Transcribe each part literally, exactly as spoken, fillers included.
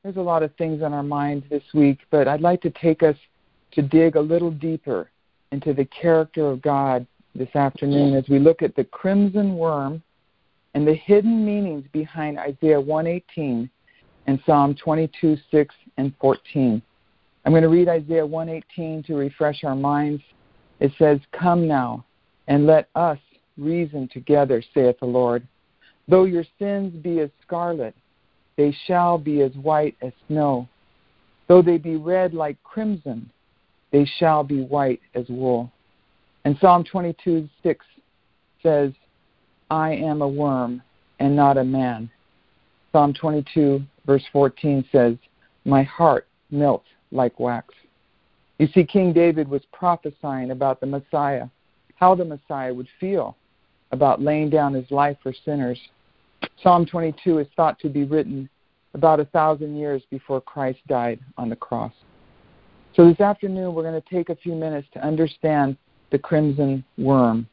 there's a lot of things on our mind this week, but I'd like to take us to dig a little deeper into the character of God this afternoon as we look at the crimson worm and the hidden meanings behind Isaiah one eighteen and Psalm twenty-two, six, and fourteen. I'm going to read Isaiah one eighteen to refresh our minds. It says, "Come now, and let us reason together, saith the Lord. Though your sins be as scarlet, they shall be as white as snow. Though they be red like crimson, they shall be white as wool." And Psalm twenty-two, six says, "I am a worm and not a man." Psalm twenty-two, verse fourteen says, "My heart melts like wax." You see, King David was prophesying about the Messiah, how the Messiah would feel about laying down his life for sinners. Psalm twenty-two is thought to be written about a thousand years before Christ died on the cross. So this afternoon, we're going to take a few minutes to understand the crimson worm.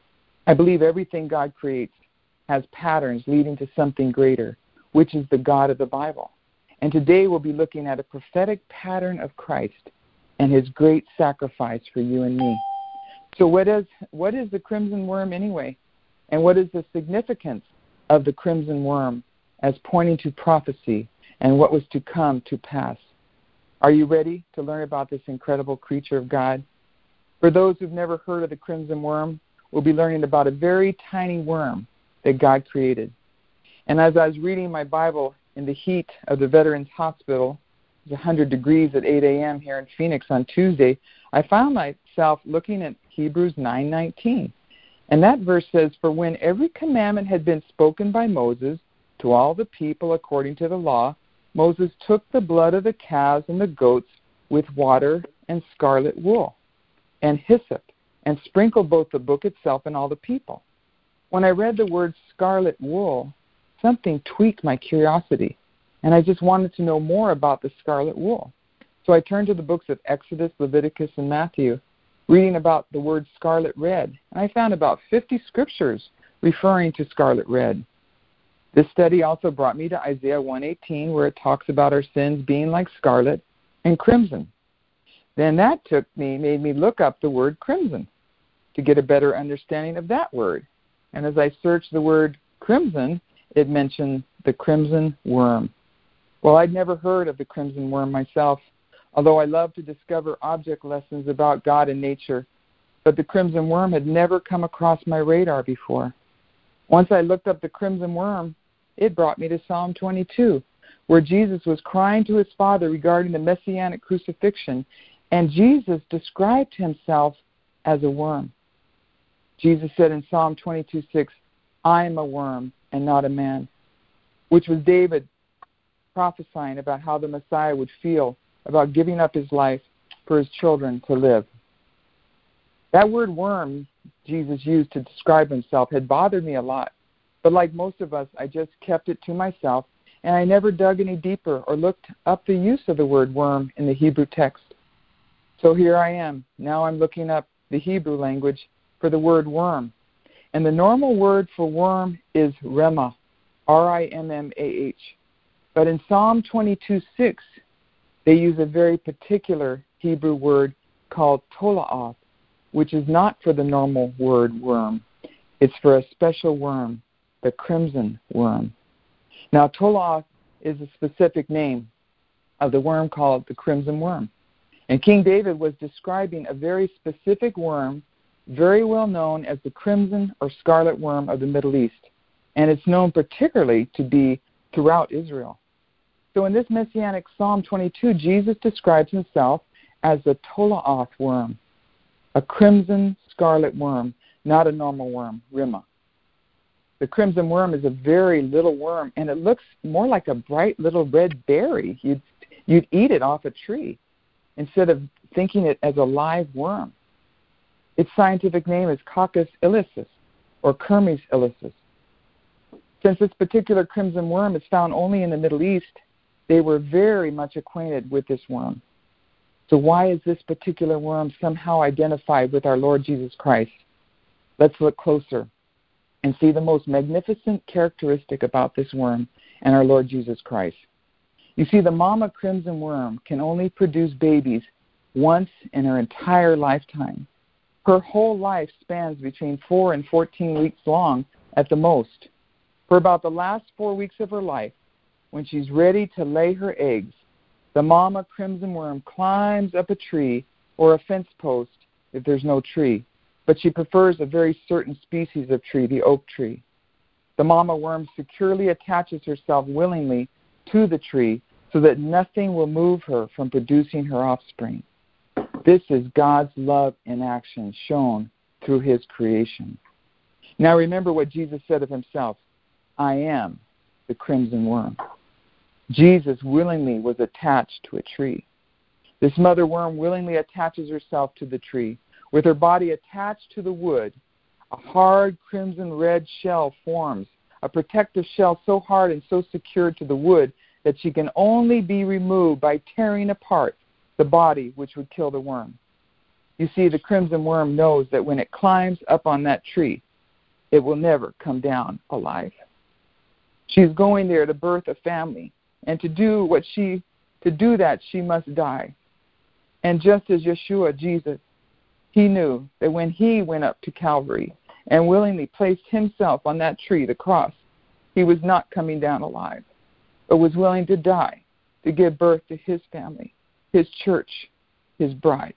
I believe everything God creates has patterns leading to something greater, which is the God of the Bible. And today we'll be looking at a prophetic pattern of Christ and his great sacrifice for you and me. So what is, what is the crimson worm anyway? And what is the significance of the crimson worm as pointing to prophecy and what was to come to pass? Are you ready to learn about this incredible creature of God? For those who've never heard of the crimson worm, we'll be learning about a very tiny worm that God created. And as I was reading my Bible in the heat of the Veterans Hospital, it was one hundred degrees at eight a.m. here in Phoenix on Tuesday, I found myself looking at Hebrews nine nineteen. And that verse says, "For when every commandment had been spoken by Moses to all the people according to the law, Moses took the blood of the calves and the goats with water and scarlet wool and hyssop, and sprinkled both the book itself and all the people." When I read the word scarlet wool, something tweaked my curiosity, and I just wanted to know more about the scarlet wool. So I turned to the books of Exodus, Leviticus, and Matthew, reading about the word scarlet red, and I found about fifty scriptures referring to scarlet red. This study also brought me to Isaiah one eighteen, where it talks about our sins being like scarlet and crimson. Then that took me, made me look up the word crimson to get a better understanding of that word. And as I searched the word crimson, it mentioned the crimson worm. Well, I'd never heard of the crimson worm myself, although I love to discover object lessons about God and nature, but the crimson worm had never come across my radar before. Once I looked up the crimson worm, it brought me to Psalm twenty-two, where Jesus was crying to his Father regarding the messianic crucifixion, and Jesus described himself as a worm. Jesus said in Psalm twenty-two, six, "I am a worm and not a man," which was David prophesying about how the Messiah would feel about giving up his life for his children to live. That word worm Jesus used to describe himself had bothered me a lot, but like most of us, I just kept it to myself, and I never dug any deeper or looked up the use of the word worm in the Hebrew text. So here I am. Now I'm looking up the Hebrew language for the word worm. And the normal word for worm is rema, R I M M A H. But in Psalm twenty-two, six, they use a very particular Hebrew word called tola'ath, which is not for the normal word worm. It's for a special worm, the crimson worm. Now, tola'ath is a specific name of the worm called the crimson worm. And King David was describing a very specific worm, very well known as the crimson or scarlet worm of the Middle East. And it's known particularly to be throughout Israel. So in this Messianic Psalm twenty-two, Jesus describes himself as the tola'ath worm, a crimson scarlet worm, not a normal worm, rima. The crimson worm is a very little worm, and it looks more like a bright little red berry. You'd, you'd eat it off a tree instead of thinking it as a live worm. Its scientific name is Coccus ilicis, or Kermes ilicis. Since this particular crimson worm is found only in the Middle East, they were very much acquainted with this worm. So why is this particular worm somehow identified with our Lord Jesus Christ? Let's look closer and see the most magnificent characteristic about this worm and our Lord Jesus Christ. You see, the mama crimson worm can only produce babies once in her entire lifetime. Her whole life spans between four and fourteen weeks long at the most. For about the last four weeks of her life, when she's ready to lay her eggs, the mama crimson worm climbs up a tree or a fence post if there's no tree, but she prefers a very certain species of tree, the oak tree. The mama worm securely attaches herself willingly to the tree so that nothing will move her from producing her offspring. This is God's love in action shown through his creation. Now remember what Jesus said of himself, I am the crimson worm. Jesus willingly was attached to a tree. This mother worm willingly attaches herself to the tree. With her body attached to the wood, a hard crimson red shell forms, a protective shell so hard and so secured to the wood that she can only be removed by tearing apart the body which would kill the worm. You see, the crimson worm knows that when it climbs up on that tree, it will never come down alive. She's going there to birth a family, and to do what she to do that she must die. And just as Yeshua, Jesus, he knew that when he went up to Calvary and willingly placed himself on that tree, the cross, he was not coming down alive, but was willing to die to give birth to his family, his church, his bride.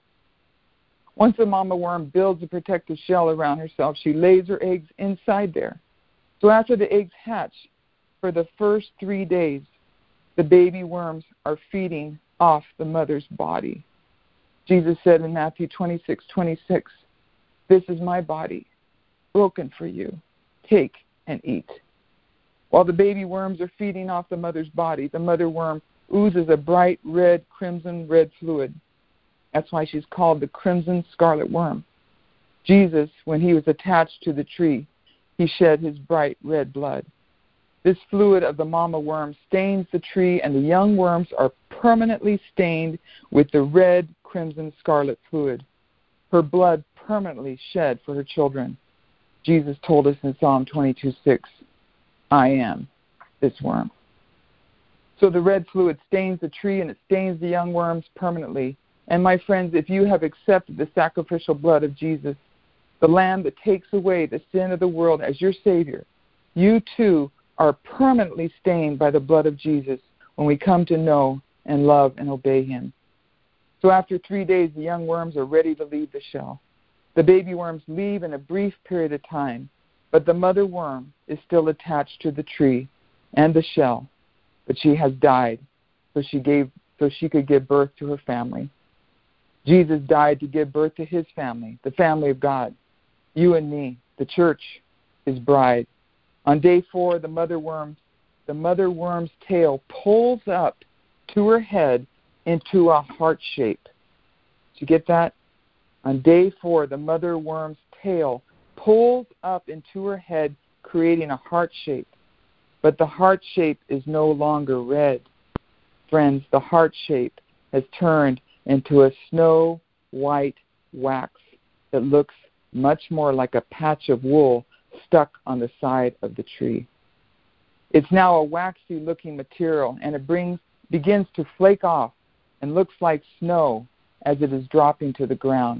Once the mama worm builds a protective shell around herself, she lays her eggs inside there. So after the eggs hatch, for the first three days, the baby worms are feeding off the mother's body. Jesus said in Matthew twenty-six twenty-six, this is my body, broken for you. Take and eat. While the baby worms are feeding off the mother's body, the mother worm oozes a bright red, crimson red fluid. That's why she's called the crimson scarlet worm. Jesus, when he was attached to the tree, he shed his bright red blood. This fluid of the mama worm stains the tree, and the young worms are permanently stained with the red, crimson, scarlet fluid. Her blood permanently shed for her children. Jesus told us in Psalm twenty-two six, I am this worm. So the red fluid stains the tree, and it stains the young worms permanently. And my friends, if you have accepted the sacrificial blood of Jesus, the Lamb that takes away the sin of the world as your Savior, you too are permanently stained by the blood of Jesus when we come to know and love and obey him. So after three days, the young worms are ready to leave the shell. The baby worms leave in a brief period of time, but the mother worm is still attached to the tree and the shell, but she has died so she gave so she could give birth to her family. Jesus died to give birth to his family, the family of God, you and me, the church, his bride. On day four, the mother worm, the mother worm's tail pulls up to her head into a heart shape. Did you get that? On day four, the mother worm's tail pulls up into her head, creating a heart shape. But the heart shape is no longer red. Friends, the heart shape has turned into a snow white wax that looks much more like a patch of wool stuck on the side of the tree. It's now a waxy-looking material, and it brings begins to flake off and looks like snow as it is dropping to the ground.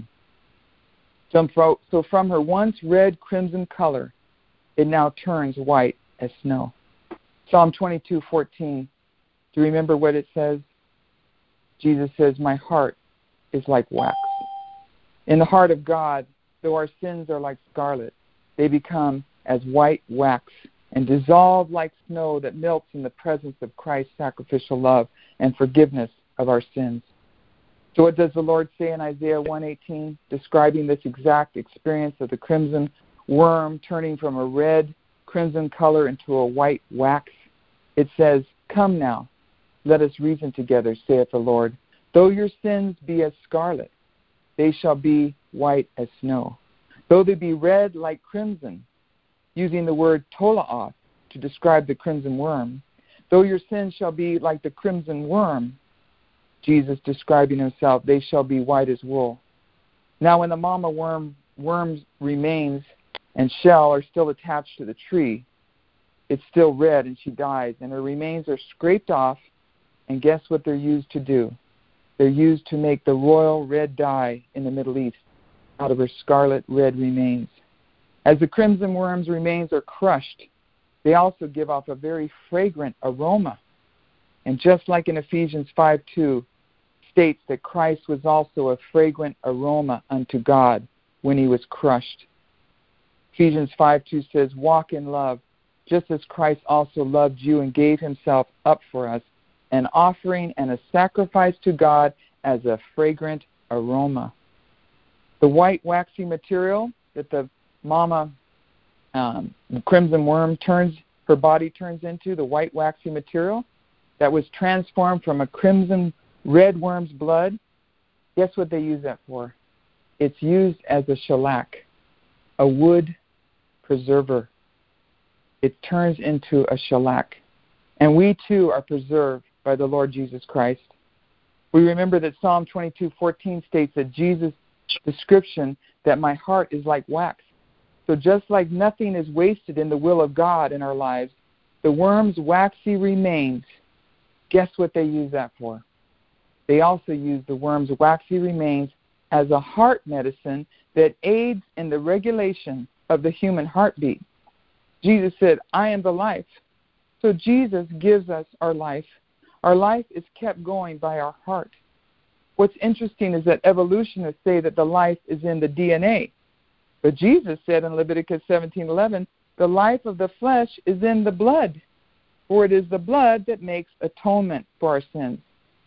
So from her once red crimson color, it now turns white as snow. Psalm twenty-two fourteen. Do you remember what it says? Jesus says, my heart is like wax. In the heart of God, though our sins are like scarlet, they become as white wax and dissolve like snow that melts in the presence of Christ's sacrificial love and forgiveness of our sins. So what does the Lord say in Isaiah one eighteen, describing this exact experience of the crimson worm turning from a red crimson color into a white wax? It says, come now, let us reason together, saith the Lord. Though your sins be as scarlet, they shall be white as snow. Though they be red like crimson, using the word tola'oth to describe the crimson worm, though your sins shall be like the crimson worm, Jesus describing himself, they shall be white as wool. Now when the mama worm worm's remains and shell are still attached to the tree, it's still red and she dies, and her remains are scraped off And guess what they're used to do? They're used to make the royal red dye in the Middle East out of her scarlet red remains. As the crimson worm's remains are crushed, they also give off a very fragrant aroma. And just like in Ephesians five two, states that Christ was also a fragrant aroma unto God when he was crushed. Ephesians five two says, walk in love, just as Christ also loved you and gave himself up for us, an offering and a sacrifice to God as a fragrant aroma. The white waxy material that the mama, um, the crimson worm turns, her body turns into, the white waxy material that was transformed from a crimson red worm's blood, guess what they use that for? It's used as a shellac, a wood preserver. It turns into a shellac. And we too are preserved by the Lord Jesus Christ. We remember that Psalm twenty-two fourteen states that Jesus' description that my heart is like wax. So just like nothing is wasted in the will of God in our lives, the worm's waxy remains, guess what they use that for? They also use the worm's waxy remains as a heart medicine that aids in the regulation of the human heartbeat. Jesus said, I am the life. So Jesus gives us our life. Our life is kept going by our heart. What's interesting is that evolutionists say that the life is in the D N A. But Jesus said in Leviticus seventeen eleven, the life of the flesh is in the blood, for it is the blood that makes atonement for our sins.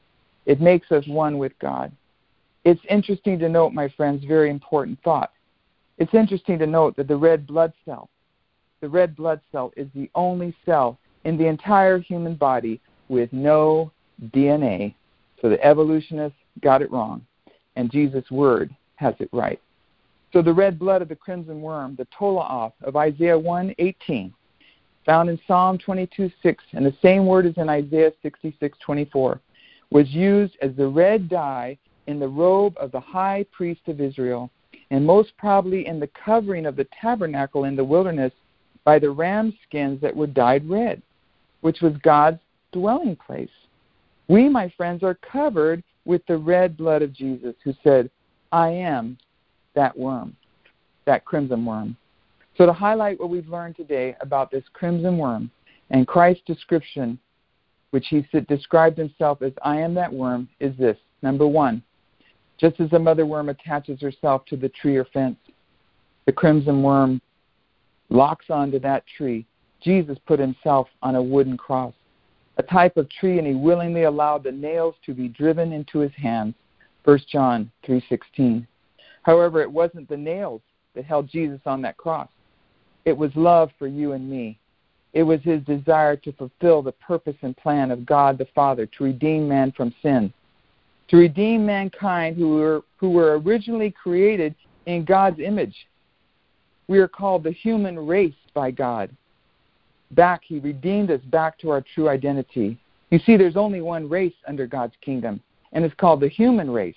It makes us one with God. It's interesting to note, my friends, very important thought. It's interesting to note that the red blood cell, the red blood cell is the only cell in the entire human body with no D N A. So the evolutionists got it wrong, and Jesus' word has it right. So the red blood of the crimson worm, the tola'oth of Isaiah one eighteen, found in Psalm twenty-two six, and the same word is in Isaiah sixty-six twenty-four, was used as the red dye in the robe of the high priest of Israel, and most probably in the covering of the tabernacle in the wilderness by the ram skins that were dyed red, which was God's dwelling place. We, my friends, are covered with the red blood of Jesus, who said, I am that worm, that crimson worm. So to highlight what we've learned today about this crimson worm and Christ's description, which he said, described himself as I am that worm, is this. Number one, just as a mother worm attaches herself to the tree or fence, the crimson worm locks onto that tree. Jesus put himself on a wooden cross, a type of tree, and he willingly allowed the nails to be driven into his hands. First John three sixteen. However, it wasn't the nails that held Jesus on that cross. It was love for you and me. It was his desire to fulfill the purpose and plan of God the Father to redeem man from sin, to redeem mankind who were, who were originally created in God's image. We are called the human race by God. Back, he redeemed us back to our true identity. You see, there's only one race under God's kingdom, and it's called the human race.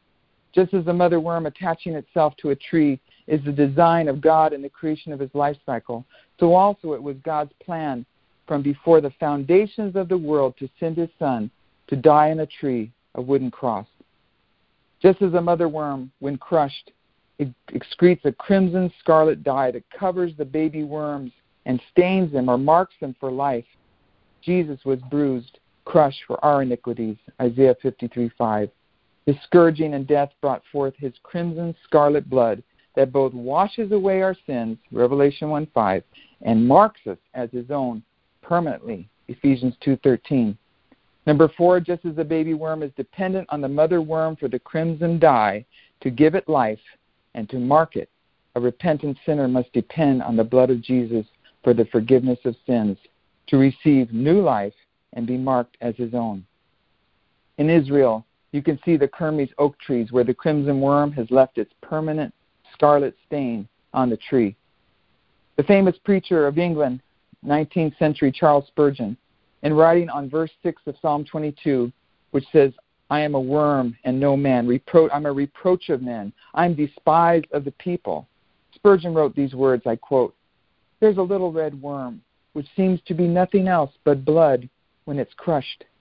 Just as the mother worm attaching itself to a tree is the design of God in the creation of his life cycle, so also it was God's plan from before the foundations of the world to send his son to die on a tree, a wooden cross. Just as a mother worm, when crushed, it excretes a crimson scarlet dye that covers the baby worms and stains them or marks them for life, Jesus was bruised, crushed for our iniquities, Isaiah fifty-three five. His scourging and death brought forth his crimson scarlet blood that both washes away our sins, Revelation one five, and marks us as his own permanently, Ephesians two thirteen. Number four, just as the baby worm is dependent on the mother worm for the crimson dye to give it life and to mark it, a repentant sinner must depend on the blood of Jesus for the forgiveness of sins, to receive new life and be marked as his own. In Israel, you can see the Kermes oak trees where the crimson worm has left its permanent scarlet stain on the tree. The famous preacher of England, nineteenth century Charles Spurgeon, in writing on verse six of Psalm twenty-two, which says, I am a worm and no man. Repro- I'm a reproach of men. I'm despised of the people. Spurgeon wrote these words, I quote, there's a little red worm, which seems to be nothing else but blood when it's crushed.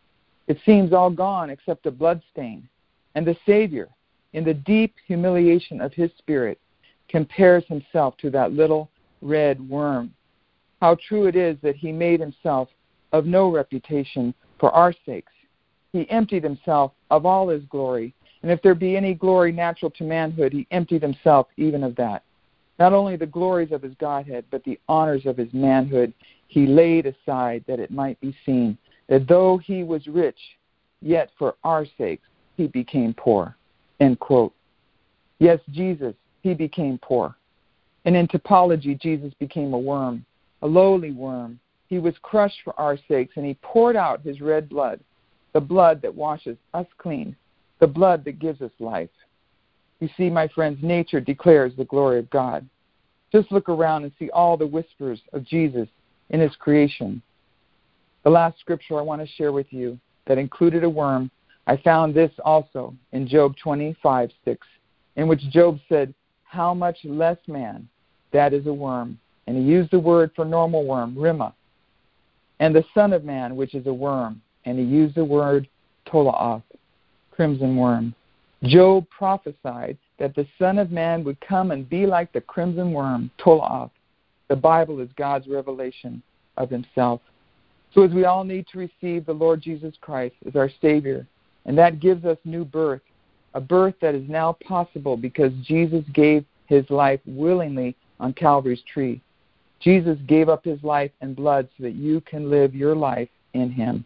It seems all gone except a blood stain. And the Savior, in the deep humiliation of his spirit, compares himself to that little red worm. How true it is that he made himself of no reputation for our sakes. He emptied himself of all his glory, and if there be any glory natural to manhood, he emptied himself even of that. Not only the glories of his Godhead, but the honors of his manhood he laid aside, that it might be seen that though he was rich, yet for our sakes he became poor. End quote. Yes, Jesus, he became poor. And in typology, Jesus became a worm, a lowly worm. He was crushed for our sakes, and he poured out his red blood, the blood that washes us clean, the blood that gives us life. You see, my friends, nature declares the glory of God. Just look around and see all the whispers of Jesus in his creation. The last scripture I want to share with you that included a worm, I found this also in Job twenty-five six, in which Job said, how much less man, that is a worm. And he used the word for normal worm, rima. And the son of man, which is a worm. And he used the word tolaoth, crimson worm. Job prophesied that the Son of Man would come and be like the crimson worm, tolaoth. The Bible is God's revelation of himself. So as we all need to receive the Lord Jesus Christ as our Savior, and that gives us new birth, a birth that is now possible because Jesus gave his life willingly on Calvary's tree. Jesus gave up his life and blood so that you can live your life in him.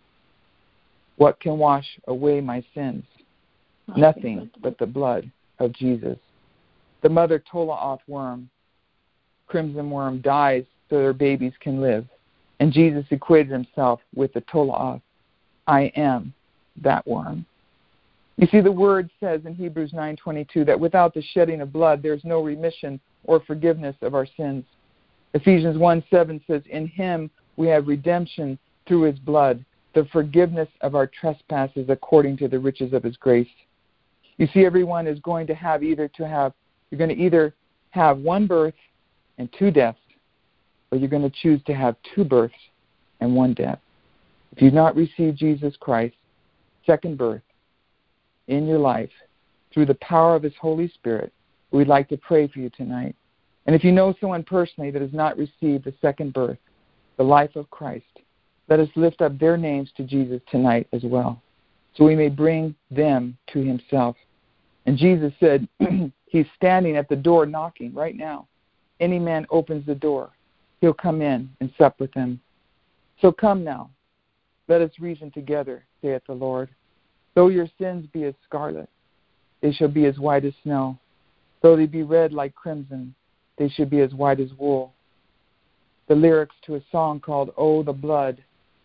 What can wash away my sins? Nothing but the blood of Jesus. The mother tolaoth worm, crimson worm, dies so their babies can live. And Jesus equated himself with the tolaoth. I am that worm. You see, the word says in Hebrews nine twenty-two that without the shedding of blood, there is no remission or forgiveness of our sins. Ephesians one seven says, in him we have redemption through his blood, the forgiveness of our trespasses according to the riches of his grace. You see, everyone is going to have either to have, you're going to either have one birth and two deaths, or you're going to choose to have two births and one death. If you've not received Jesus Christ, second birth, in your life, through the power of his Holy Spirit, we'd like to pray for you tonight. And if you know someone personally that has not received the second birth, the life of Christ, let us lift up their names to Jesus tonight as well, so we may bring them to himself. And Jesus said, he's standing at the door knocking right now. Any man opens the door, he'll come in and sup with them. So come now, let us reason together, saith the Lord. Though your sins be as scarlet, they shall be as white as snow. Though they be red like crimson, they shall be as white as wool. The lyrics to a song called Oh, the Blood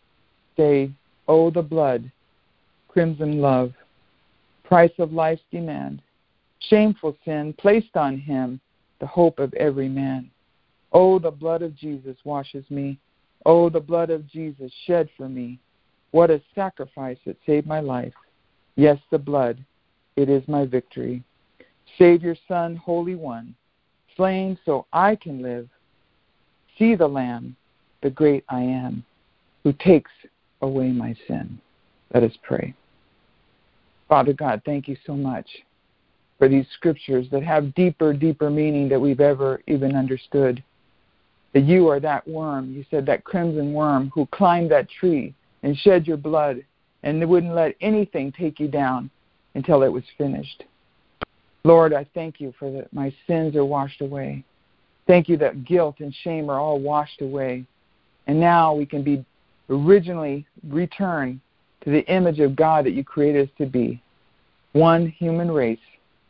say, Oh, the blood, crimson love, price of life's demand, shameful sin placed on him, the hope of every man. Oh, the blood of Jesus washes me. Oh, the blood of Jesus shed for me. What a sacrifice that saved my life. Yes, the blood, it is my victory. Savior, Son, Holy One, slain so I can live. See the Lamb, the great I am, who takes away my sin. Let us pray. Father God, thank you so much for these scriptures that have deeper, deeper meaning that we've ever even understood. That you are that worm, you said that crimson worm who climbed that tree and shed your blood and wouldn't let anything take you down until it was finished. Lord, I thank you for that my sins are washed away. Thank you that guilt and shame are all washed away. And now we can be originally returned to the image of God that you created us to be. One human race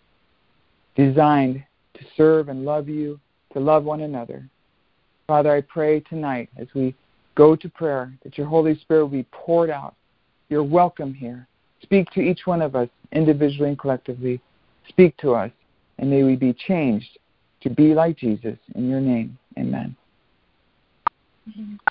designed to serve and love you, to love one another. Father, I pray tonight as we go to prayer that your Holy Spirit will be poured out. You're welcome here. Speak to each one of us individually and collectively. Speak to us, and may we be changed to be like Jesus. In your name, amen. Mm-hmm.